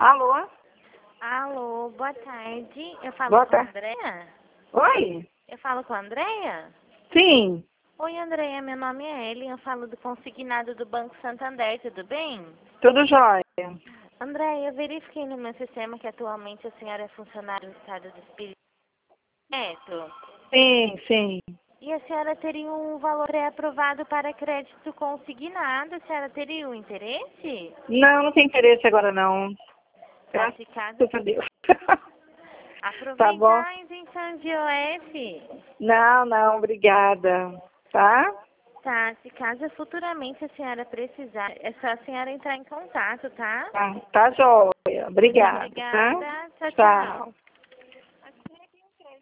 Alô? Alô, boa tarde. Eu falo Boa com a tarde. Andréia? Oi? Eu falo com a Andréia? Sim, Oi, Andréia, meu nome é Ellen, eu falo do consignado do Banco Santander, tudo bem? tudo jóia. Andréia, eu verifiquei no meu sistema que atualmente a senhora é funcionária do Estado do Espírito Santo. Sim, sim. E a senhora teria um valor pré-aprovado para crédito consignado. A senhora teria um interesse? Não, não tem interesse agora não. Tá, Graças se caso, a Deus. Tá bom? aproveitar a isenção de OF. Não, não, obrigada. Tá? Tá, se caso futuramente a senhora precisar, é só a senhora entrar em contato, tá? Tá, tá jóia. Muito Obrigada, tá? obrigada. Tchau, tchau. Tchau.